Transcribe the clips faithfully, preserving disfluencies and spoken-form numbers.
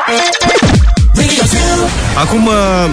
Acum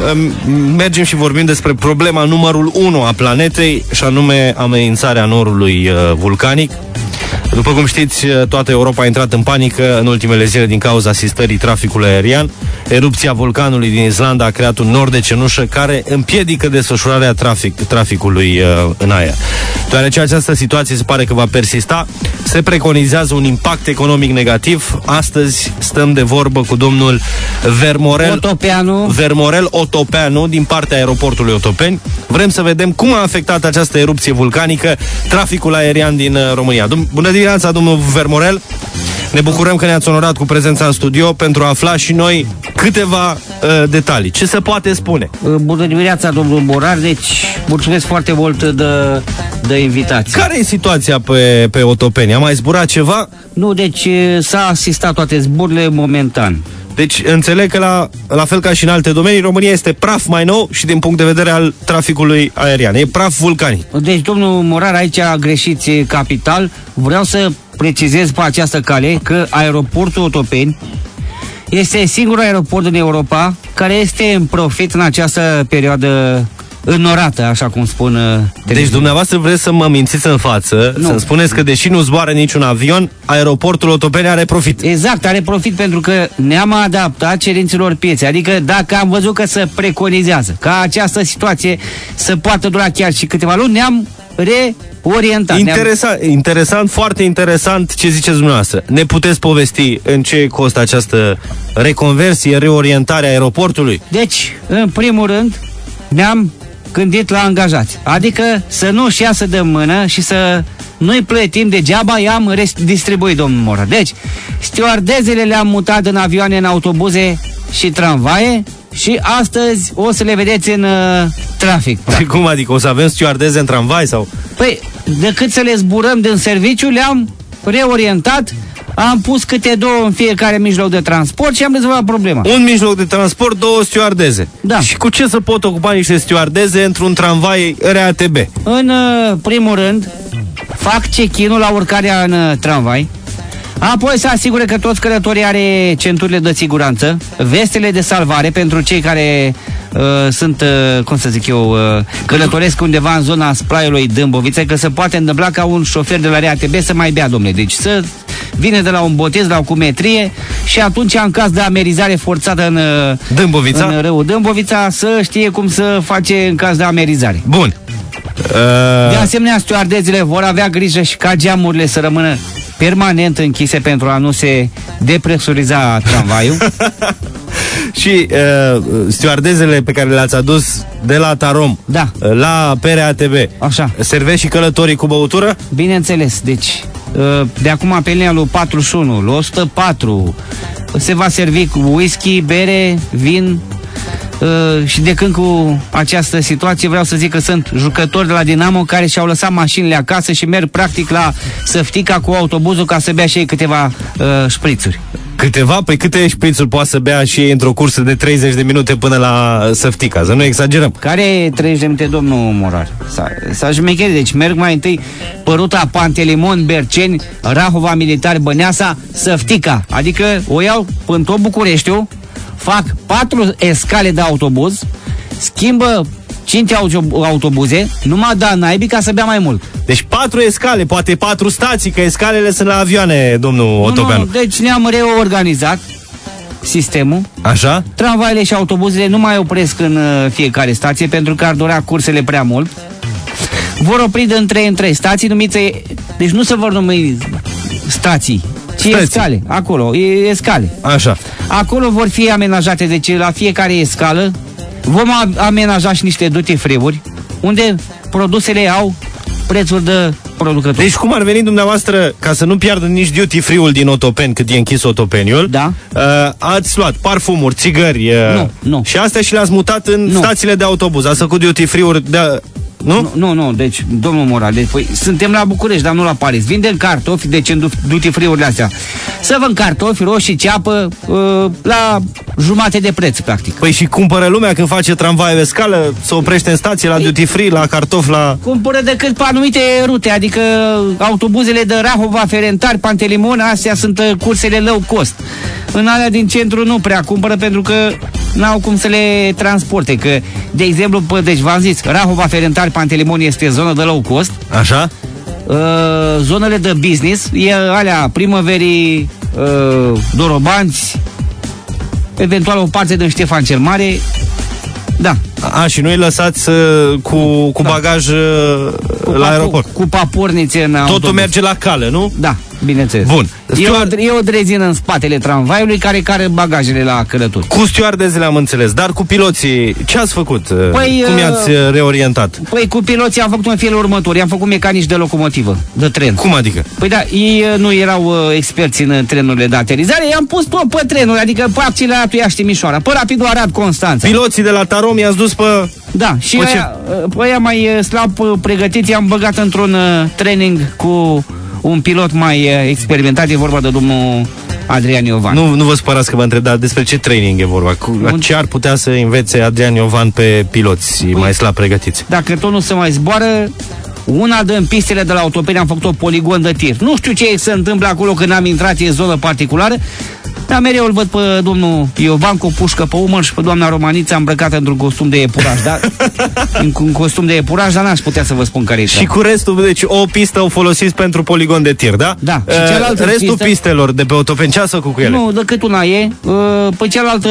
mergem și vorbim despre problema numărul unu a planetei, și anume amenințarea norului vulcanic. După cum știți, toată Europa a intrat în panică în ultimele zile din cauza asistării traficului aerian. Erupția vulcanului din Islanda a creat un nor de cenușă care împiedică desfășurarea trafic, traficului uh, în aer. Deoarece această situație se pare că va persista, se preconizează un impact economic negativ. Astăzi stăm de vorbă cu domnul Vermorel Otopeanu, Vermorel Otopeanu din partea aeroportului Otopeni. Vrem să vedem cum a afectat această erupție vulcanică traficul aerian din uh, România. Bună dimineața, domnul Vermorel! Ne bucurăm că ne-ați onorat cu prezența în studio pentru a afla și noi câteva uh, detalii. Ce se poate spune? Bună dimineața, domnul Morar, deci mulțumesc foarte mult de, de invitație. Care e situația pe, pe Otopeni? A mai zburat ceva? Nu, deci s-a asistat toate zbururile momentan. Deci înțeleg că la, la fel ca și în alte domenii, România este praf mai nou și din punct de vedere al traficului aerian. E praf vulcanic. Deci, domnul Morar, aici greșiți capital. Vreau să precizez pe această cale că aeroportul Otopeni este singurul aeroport din Europa care este în profit în această perioadă înnorată, așa cum spun. Deci dumneavoastră vreți să mă mințiți în față, nu. Să-mi spuneți că deși nu zboară niciun avion, aeroportul Otopeni are profit. Exact, are profit pentru că ne-am adaptat cerințelor pieței. Adică dacă am văzut că se preconizează ca această situație să poată dura chiar și câteva luni, ne-am reorientat. Interesant, interesant, foarte interesant ce ziceți dumneavoastră. Ne puteți povesti în ce costă această reconversie, reorientare a aeroportului? Deci, în primul rând, ne-am gândit la angajați. Adică să nu-și iasă de mână și să nu-i plătim degeaba, i-am distribuit, domnul Mora. Deci, stewardezele le-am mutat în avioane, în autobuze și tramvaie și astăzi o să le vedeți în uh, trafic. Și cum adică? O să avem stewardeze în tramvai sau? Păi, decât să le zburăm din serviciu, le-am reorientat. Am pus câte două în fiecare mijloc de transport și am rezolvat problema. Un mijloc de transport, două stewardeze. Da. Și cu ce se pot ocupa niște stewardeze într-un tramvai R A T B? În uh, primul rând, fac check-in-ul la urcarea în uh, tramvai. Apoi se asigură că toți călătorii are centurile de siguranță, vestele de salvare pentru cei care uh, sunt, uh, cum să zic eu, uh, călătoresc undeva în zona Spraiului Dâmbovița, că se poate întâmpla ca un șofer de la R A T B să mai bea, domnule. Deci să vine de la un botez, la o cumetrie și atunci, în caz de amerizare forțată în Dâmbovița, în râul Dâmbovița, să știe cum să face în caz de amerizare. Bun. Uh... De asemenea, stewardezele vor avea grijă și ca geamurile să rămână permanent închise pentru a nu se depresuriza tramvaiul. Și uh, stewardezele pe care le-ați adus de la Tarom, da, la P R A T B, așa, servesc și călătorii cu băutură? Bineînțeles, deci uh, de acum pe linia lui patruzeci și unu, lui o sută patru se va servi cu whisky, bere, vin. Uh, și de când cu această situație vreau să zic că sunt jucători de la Dinamo care și-au lăsat mașinile acasă și merg practic la Săftica cu autobuzul ca să bea și ei câteva uh, șprițuri. Câteva? Păi câte șprițuri poate să bea și ei într-o cursă de treizeci de minute până la Săftica? Să nu exagerăm. Care treizeci de minute, domnul Morar? S-a șmecherit, deci merg mai întâi pe ruta Pantelimon, Berceni, Rahova, Militar, Băneasa, Săftica. Adică o iau până tot Bucureștiul, fac patru escale de autobuz, schimbă cinci autobuze, numai da naibii ca să bea mai mult. Deci patru escale, poate patru stații, că escalele sunt la avioane, domnul Otopeanu. Nu, deci ne-am reorganizat sistemul. Așa? Tramvaile și autobuzele nu mai opresc în fiecare stație pentru că ar durea cursele prea mult. Vor opri de trei în trei stații numite, deci nu se vor numi stații, ci stații. Escale, acolo, e escale. Așa. Acolo vor fi amenajate, deci la fiecare escală vom amenaja și niște duty free-uri unde produsele au prețuri de producător. Deci cum ar veni dumneavoastră, ca să nu piardă nici duty free-ul din Otopeni cât e închis Otopeniul, da. uh, ați luat parfumuri, țigări uh, nu, nu. și astea și le-ați mutat în nu. stațiile de autobuz. Ați făcut duty free-uri de nu? Nu, nu, nu, deci, domnul Moral, deci, păi, suntem la București, dar nu la Paris. Vindem cartofi, deci în duty free-urile astea. Să vând cartofi, roșii, ceapă, uh, la jumate de preț, practic. Păi și cumpără lumea când face tramvai pe scală, se oprește în stație la duty free, la cartofi, la... Cumpără decât pe anumite rute, adică autobuzele de Rahova, Ferentari, Pantelimon, astea sunt uh, cursele low cost. În alea din centru nu prea cumpără pentru că n-au cum să le transporte, că, de exemplu, pă, deci v-am zis, Rahova, Ferentari, Pantelimon este zonă de low cost. Așa? Uh, zonele de business, e alea Primăverii, uh, Dorobanți, eventual o parte din Ștefan cel Mare. Da. A, și nu-i lăsați uh, cu, cu da. bagaj uh, cu la papu, aeroport. Cu papornițe în autobuz. Totul merge la cale, nu? Da, bineînțeles. Bun. E o, e o drezină în spatele tramvaiului care care bagajele la călători. Cu stewardezele am înțeles, dar cu piloții ce ați făcut? Păi, Cum i-ați reorientat? Păi cu piloții am făcut în felul următor. I-am făcut mecanici de locomotivă, de tren. Cum adică? Păi da, ei nu erau uh, experți în trenurile de aterizare, i-am pus tot pe trenuri, adică pe Apțile, Aratu, Iași, Timișoara, pe Rapidul Arad, Constanța. Piloții de la Tarom i-ați dus pe... Da, și pe aia, pe aia mai slab pregătiți i-am băgat într-un uh, training cu un pilot mai uh, experimentat, e vorba de domnul Adrian Iovan. Nu, nu vă spărați că vă întreb, dar despre ce training e vorba? Cu, un... Ce ar putea să învețe Adrian Iovan pe piloți păi, mai slab pregătiți? Dacă tot nu se mai zboară, una din pistele de la Autopeni am făcut o poligon de tir. Nu știu ce se întâmplă acolo când am intrat, e zonă particulară, dar mereu îl văd pe domnul Iovan cu o pușcă pe umăr și pe doamna Romanița îmbrăcată într-un costum de iepuraș, dar în un costum de iepuraș, dar n-aș putea să vă spun care e. Și cu restul, deci o pistă o folosiți pentru poligon de tir, da? Da. Uh, restul pistă... pistelor de pe Autopeni, ce ați făcut cu ele? Nu, decât una e. Uh, pe cealaltă,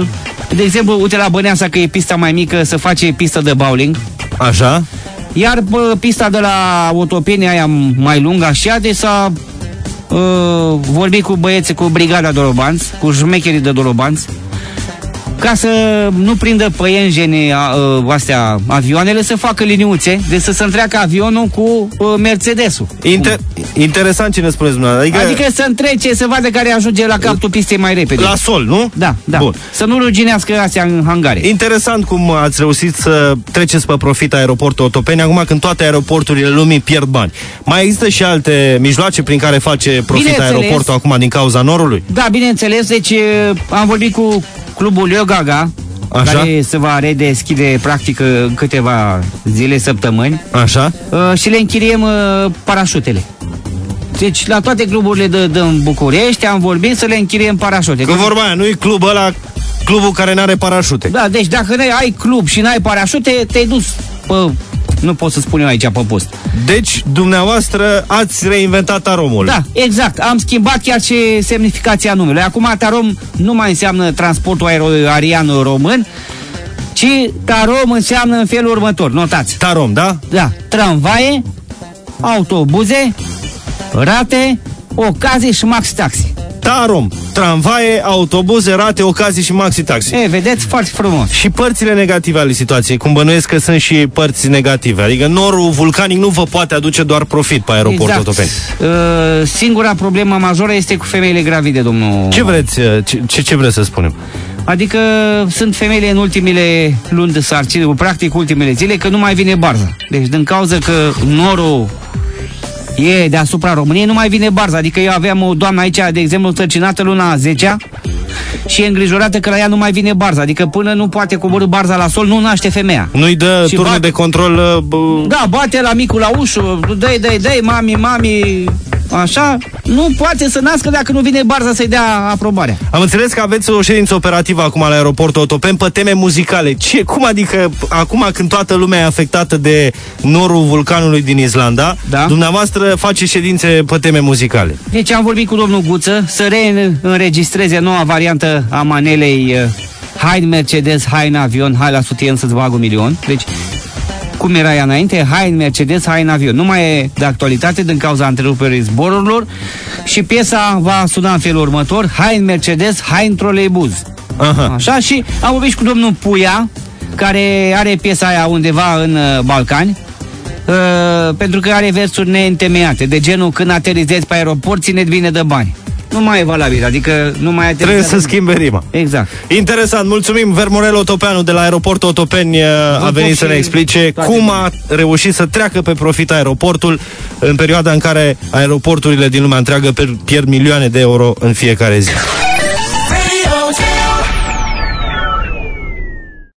de exemplu, uite la Băneasa, că e pista mai mică, să face pistă de bowling. Așa. Iar pe pista de la Autopeni, aia mai lungă, așa, de s-a uh, vorbit cu băieții, cu brigada Dorobanți, cu șmecherii de Dorobanți, ca să nu prindă păienjeni uh, astea, avioanele, să facă liniuțe, de să se întreacă avionul cu uh, Mercedesul. Inter interesant ce ne spuneți dumneavoastră. Adică, adică să întrece, să vadă care ajunge la capul pistei mai repede. La sol, nu? Da, da. Bun. Să nu ruginească astea în hangare. Interesant cum ați reușit să treceți pe profit aeroportul Otopeni, acum când toate aeroporturile lumii pierd bani. Mai există și alte mijloace prin care face profit aeroportul acum din cauza norului? Da, bineînțeles. Deci am vorbit cu clubul Leo Gaga, așa, care se va redeschide practic în câteva zile, săptămâni. Așa. Uh, și le închiriem uh, parașutele. Deci la toate cluburile de, de în București am vorbit să le închiriem parașute. Că vorba aia, nu-i club ăla, clubul care n-are parașute. Da, deci dacă ai club și n-ai parașute, te-ai dus pe... Nu pot să spun eu aici pe post. Deci, dumneavoastră ați reinventat Taromul. Da, exact. Am schimbat chiar și semnificația numelui. Acum Tarom nu mai înseamnă transportul aerian român, ci Tarom înseamnă în felul următor. Notați. Tarom, da? Da. Tramvaie, autobuze, rate, ocazii și maxi-taxi. Tarom, tramvaie, autobuze, rate, ocazii și maxi-taxi. E, vedeți, foarte frumos. Și părțile negative ale situației, cum bănuiesc că sunt și părți negative. Adică norul vulcanic nu vă poate aduce doar profit pe aeroportul exact. Otopeni. Uh, singura problemă majoră este cu femeile gravide, domnul... Ce vreți, ce, ce vreți să spunem? Adică sunt femeile în ultimele luni de sarcină, practic ultimele zile, că nu mai vine barza. Deci din cauza că norul e deasupra României, nu mai vine barza. Adică eu aveam o doamnă aici, de exemplu, însărcinată luna a zecea și e îngrijorată că la ea nu mai vine barza. Adică până nu poate coborî barza la sol, nu naște femeia. Nu-i dă turnul bate, de control... Uh, da, bate la micul la ușă, dă-i, dă-i, dă-i, mami, mami... Așa, nu poate să nască dacă nu vine barza să-i dea aprobarea. Am înțeles că aveți o ședință operativă acum la aeroportul Otopeni pe teme muzicale. Ce, cum adică, acum când toată lumea e afectată de norul vulcanului din Islanda, da, dumneavoastră face ședințe pe teme muzicale? Deci am vorbit cu domnul Guță să reînregistreze noua variantă a manelei hai în Mercedes, hai în avion, hai la sutien să-ți bag un milion. Deci cum era ea înainte, hai în Mercedes, hai în avion. Nu mai e de actualitate din cauza întreruperii zborurilor și piesa va suna în felul următor, hai în Mercedes, hai în troleibuz. Aha. Așa, și am vorbit cu domnul Puia, care are piesa aia undeva în uh, Balcani, uh, pentru că are versuri neîntemeiate, de genul când aterizezi pe aeroport, ține-ți bine de bani. nu mai e valabil, adică nu mai trebuie să schimbe rima. Exact. Interesant, mulțumim. Vermorel Otopeanu de la Aeroportul Otopeni a venit să ne explice cum a reușit să treacă pe profit aeroportul în perioada în care aeroporturile din lumea întreagă pierd milioane de euro în fiecare zi.